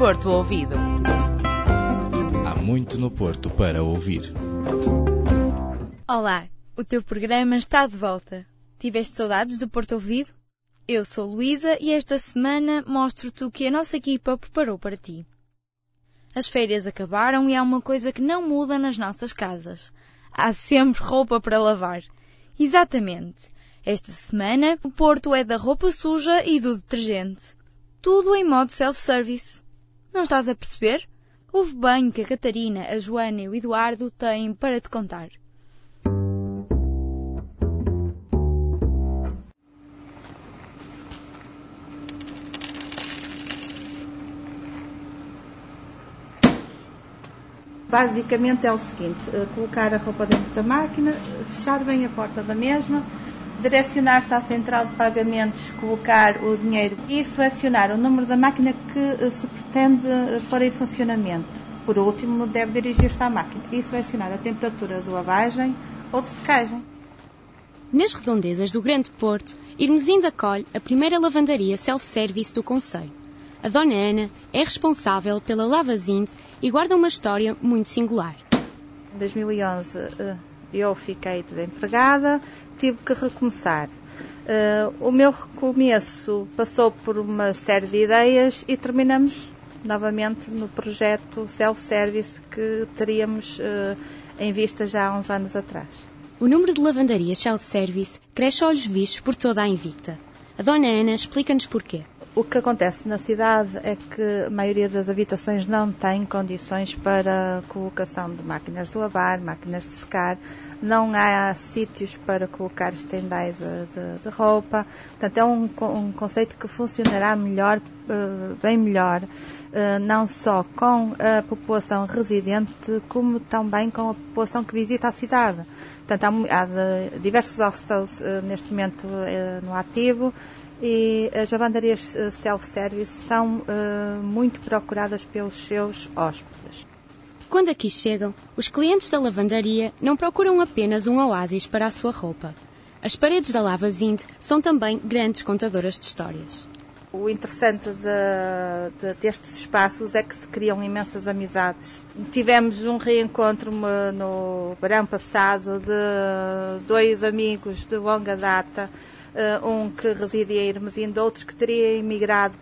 Porto Ouvido. Há muito no Porto para ouvir. Olá, o teu programa está de volta. Tiveste saudades do Porto Ouvido? Eu sou Luísa e esta semana mostro-te o que a nossa equipa preparou para ti. As férias acabaram e há uma coisa que não muda nas nossas casas. Há sempre roupa para lavar. Exatamente. Esta semana o Porto é da roupa suja e do detergente. Tudo em modo self-service. Não estás a perceber? Ouve bem o que a Catarina, a Joana e o Eduardo têm para te contar. Basicamente é o seguinte, colocar a roupa dentro da máquina, fechar bem a porta da mesma, direcionar-se à central de pagamentos, colocar o dinheiro e selecionar o número da máquina que se pretende pôr em funcionamento. Por último, deve dirigir-se à máquina e selecionar a temperatura de lavagem ou de secagem. Nas redondezas do Grande Porto, Irmesinde acolhe a primeira lavandaria self-service do concelho. A Dona Ana é responsável pela Lavazinde e guarda uma história muito singular. Em 2011 eu fiquei desempregada, tive que recomeçar. O meu recomeço passou por uma série de ideias e terminamos novamente no projeto self-service que teríamos em vista já há uns anos atrás. O número de lavandarias self-service cresce a olhos vistos por toda a Invicta. A Dona Ana explica-nos porquê. O que acontece na cidade é que a maioria das habitações não tem condições para colocação de máquinas de lavar, máquinas de secar, não há sítios para colocar estendais de roupa. Portanto, é um conceito que funcionará melhor, bem melhor, não só com a população residente, como também com a população que visita a cidade. Portanto, há diversos hostels neste momento no ativo, e as lavandarias self-service são muito procuradas pelos seus hóspedes. Quando aqui chegam, os clientes da lavandaria não procuram apenas um oásis para a sua roupa. As paredes da Lavazinde são também grandes contadoras de histórias. O interessante destes espaços é que se criam imensas amizades. Tivemos um reencontro no verão passado de dois amigos de longa data, um que residia em Irmesinde, outro que teria emigrado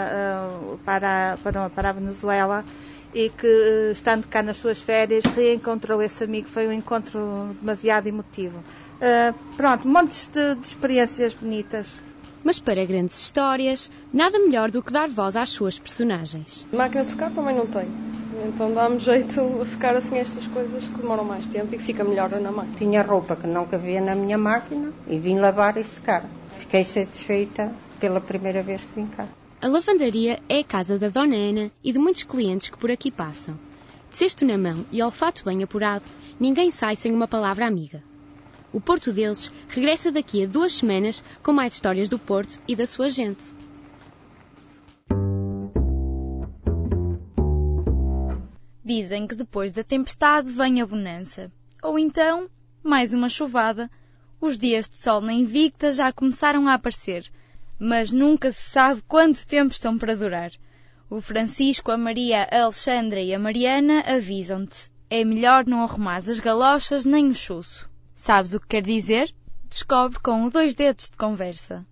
para a Venezuela e que, estando cá nas suas férias, reencontrou esse amigo. Foi um encontro demasiado emotivo. Montes de experiências bonitas. Mas para grandes histórias, nada melhor do que dar voz às suas personagens. Máquina de secar também não tenho. Então dá-me jeito a secar assim estas coisas que demoram mais tempo e que fica melhor na máquina. Tinha roupa que não cabia na minha máquina e vim lavar e secar. Fiquei satisfeita pela primeira vez que vim cá. A lavandaria é a casa da Dona Ana e de muitos clientes que por aqui passam. De cesto na mão e olfato bem apurado, ninguém sai sem uma palavra amiga. O Porto deles regressa daqui a 2 semanas com mais histórias do Porto e da sua gente. Dizem que depois da tempestade vem a bonança. Ou então, mais uma chuvada. Os dias de sol na Invicta já começaram a aparecer, mas nunca se sabe quanto tempo estão para durar. O Francisco, a Maria, a Alexandra e a Mariana avisam-te. É melhor não arrumares as galochas nem o chuço. Sabes o que quer dizer? Descobre com o 2 dedos de conversa.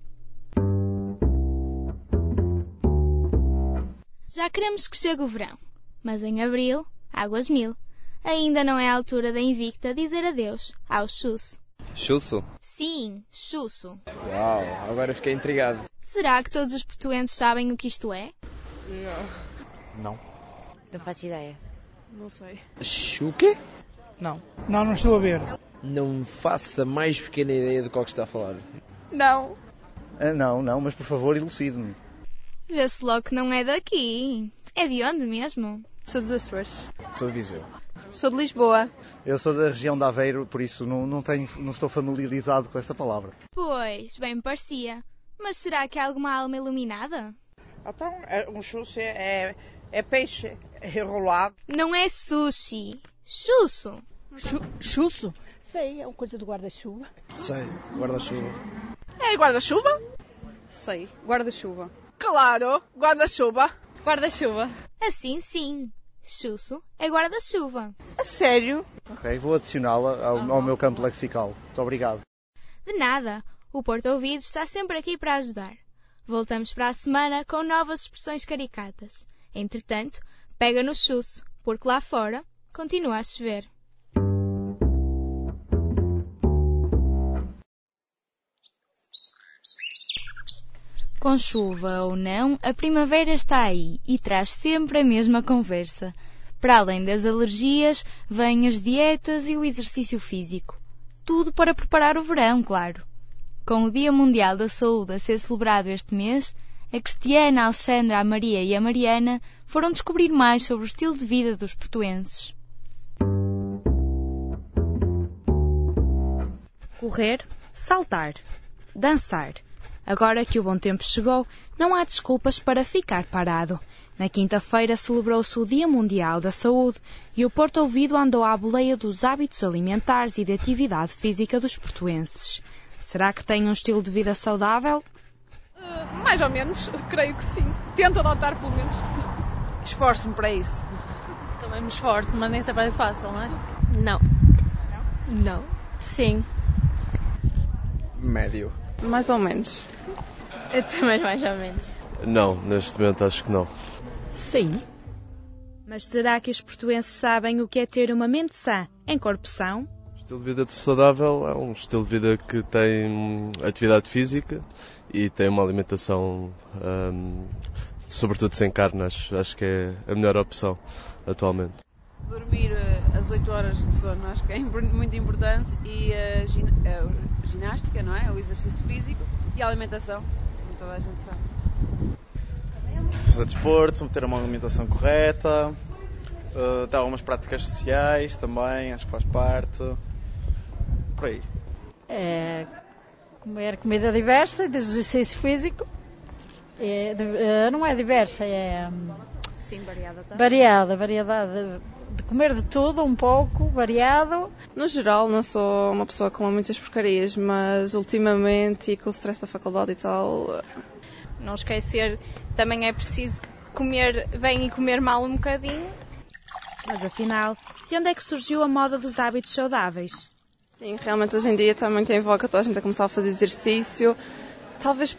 Já queremos que chegue o verão, mas em abril, águas mil. Ainda não é a altura da Invicta dizer adeus ao chuço. Chuço? Sim, chuço. Uau, agora fiquei intrigado. Será que todos os portuenses sabem o que isto é? Não. Não faço ideia. Não sei. O quê? Não, não estou a ver. Não faço a mais pequena ideia do que está a falar. Não. Não, mas por favor elucide-me. Vê-se logo que não é daqui. É de onde mesmo? Sou dos Açores. Sou de Viseu. Sou de Lisboa. Eu sou da região de Aveiro, por isso não estou familiarizado com essa palavra. Pois, bem me parecia. Mas será que há alguma alma iluminada? Então, um sushi é peixe enrolado. Não é sushi. Chuço. Chuço? Sei, é uma coisa do guarda-chuva. Sei, guarda-chuva. É guarda-chuva? Sei, guarda-chuva. Claro, guarda-chuva. Guarda-chuva. Assim sim. Chusso é guarda-chuva. A sério? Ok, vou adicioná-la ao meu campo lexical. Muito obrigado. De nada. O Porto Ouvido está sempre aqui para ajudar. Voltamos para a semana com novas expressões caricatas. Entretanto, pega no chusso, porque lá fora continua a chover. Com chuva ou não, a primavera está aí e traz sempre a mesma conversa. Para além das alergias, vêm as dietas e o exercício físico. Tudo para preparar o verão, claro. Com o Dia Mundial da Saúde a ser celebrado este mês, a Cristiana, a Alexandra, a Maria e a Mariana foram descobrir mais sobre o estilo de vida dos portuenses. Correr, saltar, dançar. Agora que o bom tempo chegou, não há desculpas para ficar parado. Na quinta-feira celebrou-se o Dia Mundial da Saúde e o Porto Ouvido andou à boleia dos hábitos alimentares e de atividade física dos portuenses. Será que têm um estilo de vida saudável? Mais ou menos, creio que sim. Tento adotar pelo menos. Esforço-me para isso. Também me esforço, mas nem sempre é fácil, não é? Não. Não? Sim. Médio. Mais ou menos. Eu também mais ou menos. Não, neste momento acho que não. Sim. Mas será que os portuenses sabem o que é ter uma mente sã em corpo são? O estilo de vida saudável é um estilo de vida que tem atividade física e tem uma alimentação, sobretudo sem carne. Acho que é a melhor opção atualmente. Dormir as 8 horas de sono, acho que é muito importante, e a ginástica, não é? O exercício físico e a alimentação, como toda a gente sabe. Fazer desporto, ter uma alimentação correta, ter algumas práticas sociais também, acho que faz parte, por aí. É comer comida diversa, de exercício físico, não é diversa, é... Sim, variada também. Variedade de comer de tudo, um pouco, variado. No geral, não sou uma pessoa que come muitas porcarias, mas ultimamente, e com o stress da faculdade e tal... Não esquecer, também é preciso comer bem e comer mal um bocadinho. Mas afinal, de onde é que surgiu a moda dos hábitos saudáveis? Sim, realmente hoje em dia está muito em voga toda a gente a começar a fazer exercício. Talvez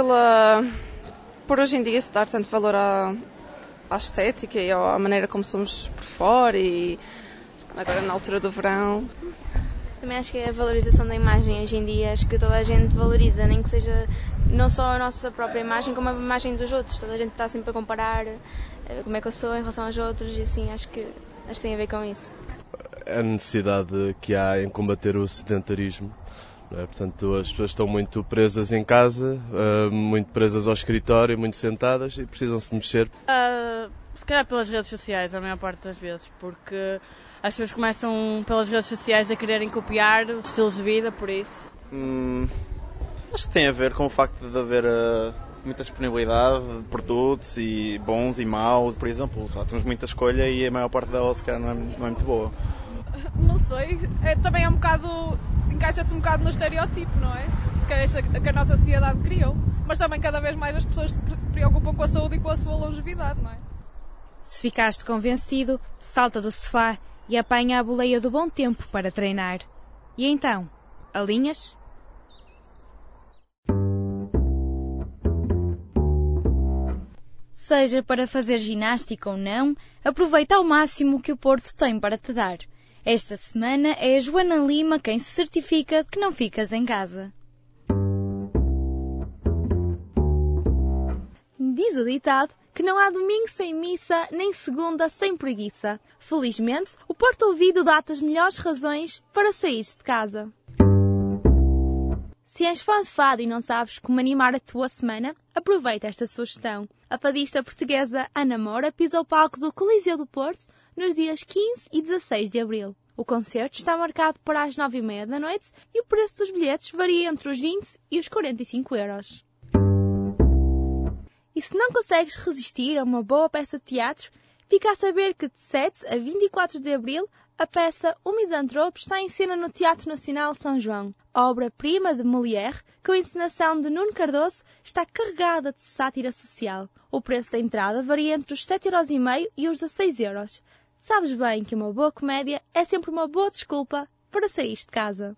por hoje em dia se dar tanto valor à estética e à maneira como somos por fora, e agora na altura do verão. Também acho que é a valorização da imagem hoje em dia, acho que toda a gente valoriza, nem que seja não só a nossa própria imagem, como a imagem dos outros. Toda a gente está sempre a comparar como é que eu sou em relação aos outros, e assim acho que tem a ver com isso. A necessidade que há em combater o sedentarismo. Portanto, as pessoas estão muito presas em casa, muito presas ao escritório, muito sentadas, e precisam se mexer. Se calhar pelas redes sociais, a maior parte das vezes, porque as pessoas começam pelas redes sociais a quererem copiar os estilos de vida, por isso. Acho que tem a ver com o facto de haver muita disponibilidade de produtos, e bons e maus, por exemplo. Só temos muita escolha e a maior parte delas, se calhar, não é muito boa. Não sei, também é um bocado, encaixa-se um bocado no estereótipo, não é? Que a nossa sociedade criou. Mas também cada vez mais as pessoas se preocupam com a saúde e com a sua longevidade, não é? Se ficaste convencido, salta do sofá e apanha a boleia do bom tempo para treinar. E então, alinhas? Seja para fazer ginástica ou não, aproveita ao máximo o que o Porto tem para te dar. Esta semana é a Joana Lima quem se certifica de que não ficas em casa. Diz o ditado que não há domingo sem missa, nem segunda sem preguiça. Felizmente, o Porto Ouvido dá-te as melhores razões para sair de casa. Se és fã de fado e não sabes como animar a tua semana, aproveita esta sugestão. A fadista portuguesa Ana Moura pisa o palco do Coliseu do Porto nos dias 15 e 16 de abril. O concerto está marcado para as 9h30 da noite e o preço dos bilhetes varia entre os 20 e os 45 euros. E se não consegues resistir a uma boa peça de teatro, Fica a saber que de 7 a 24 de abril a peça O Misantrope está em cena no Teatro Nacional São João. A obra-prima de Molière, com a encenação de Nuno Cardoso, está carregada de sátira social. O preço da entrada varia entre os 7,5€ e os 16€. Sabes bem que uma boa comédia é sempre uma boa desculpa para sair de casa.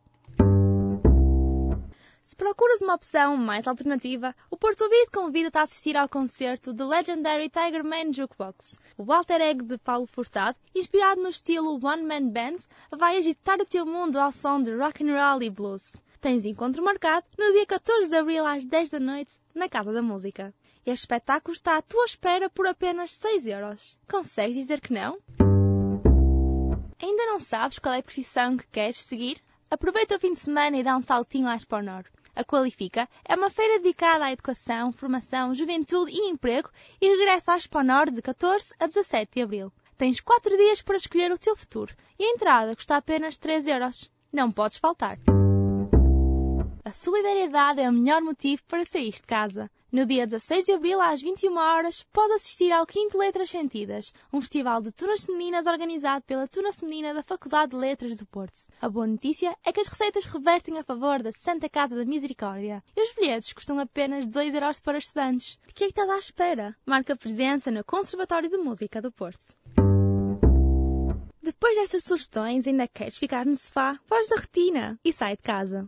Se procuras uma opção mais alternativa, o Porto Ouvido convida-te a assistir ao concerto The Legendary Tiger Man Jukebox. O alter ego de Paulo Furtado, inspirado no estilo One Man Band, vai agitar o teu mundo ao som de rock and roll e blues. Tens encontro marcado no dia 14 de abril às 10 da noite na Casa da Música. Este espetáculo está à tua espera por apenas 6€. Consegues dizer que não? Ainda não sabes qual é a profissão que queres seguir? Aproveita o fim de semana e dá um saltinho à Exponor. A Qualifica é uma feira dedicada à educação, formação, juventude e emprego e regressa à Exponor de 14 a 17 de abril. Tens 4 dias para escolher o teu futuro e a entrada custa apenas 3€. Não podes faltar. A solidariedade é o melhor motivo para sair de casa. No dia 16 de abril, às 21h, pode assistir ao 5º Letras Sentidas, um festival de tunas femininas organizado pela Tuna Feminina da Faculdade de Letras do Porto. A boa notícia é que as receitas revertem a favor da Santa Casa da Misericórdia e os bilhetes custam apenas 2€ para estudantes. De que é que estás à espera? Marca presença no Conservatório de Música do Porto. Depois destas sugestões, ainda queres ficar no sofá? Foge da rotina e sai de casa.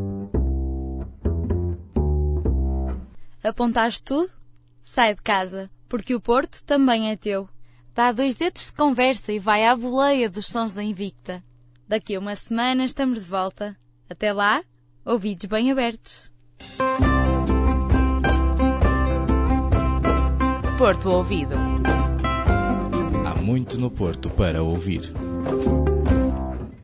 Apontaste tudo? Sai de casa, porque o Porto também é teu. Dá 2 dedos de conversa e vai à boleia dos sons da Invicta. Daqui a uma semana estamos de volta. Até lá, ouvidos bem abertos. Porto Ouvido. Há muito no Porto para ouvir.